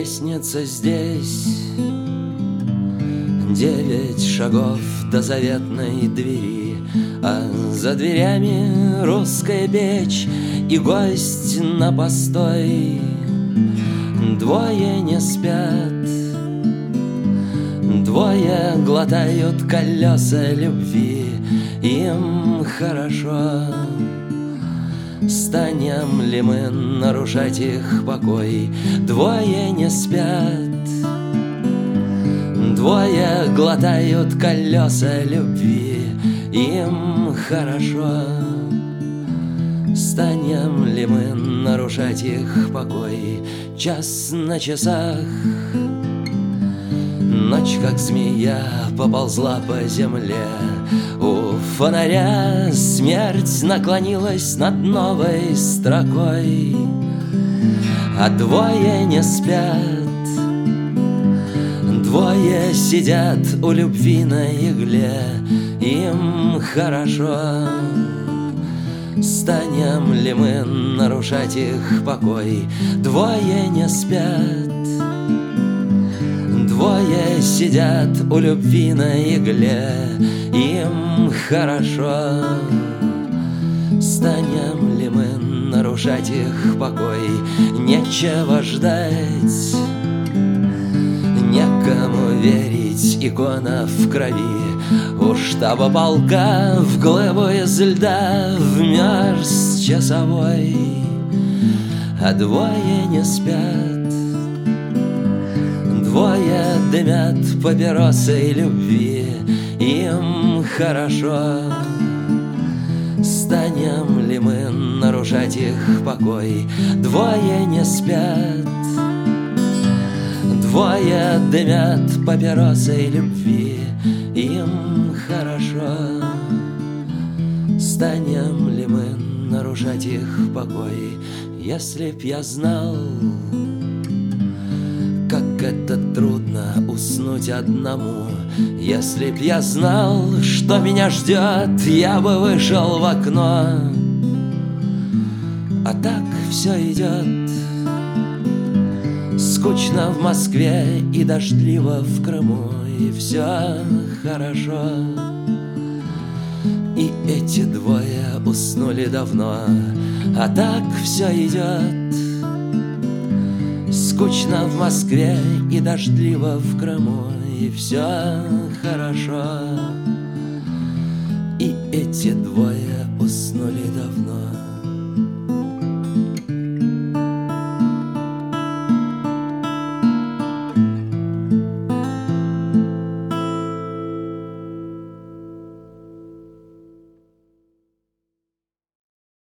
Лестница здесь 9 шагов до заветной двери, а за дверями русская печь и гость на постой. Двое не спят, двое глотают колеса любви, им хорошо. Станем ли мы нарушать их покой? Двое не спят, двое глотают колеса любви, им хорошо. Станем ли мы нарушать их покой? Час на часах, ночь, как змея, поползла по земле. У фонаря смерть наклонилась над новой строкой, а двое не спят, двое сидят у любви на игле, им хорошо. Станем ли мы нарушать их покой? Двое не спят, двое сидят у любви на игле, им хорошо. Станем ли мы нарушать их покой? Нечего ждать, некому верить, икона в крови. У штаба полка в глыбу из льда вмерз часовой, а двое не спят, двое дымят папиросой любви, им хорошо. Станем ли мы нарушать их покой? Двое не спят, двое дымят папиросой любви, им хорошо. Станем ли мы нарушать их покой? Если б я знал, как это трудно уснуть одному, если б я знал, что меня ждет, я бы вышел в окно. А так все идет. Скучно в Москве и дождливо в Крыму, и все хорошо. И эти двое уснули давно, а так все идет. Скучно в Москве и дождливо в Крыму, и все хорошо. И эти двое уснули давно.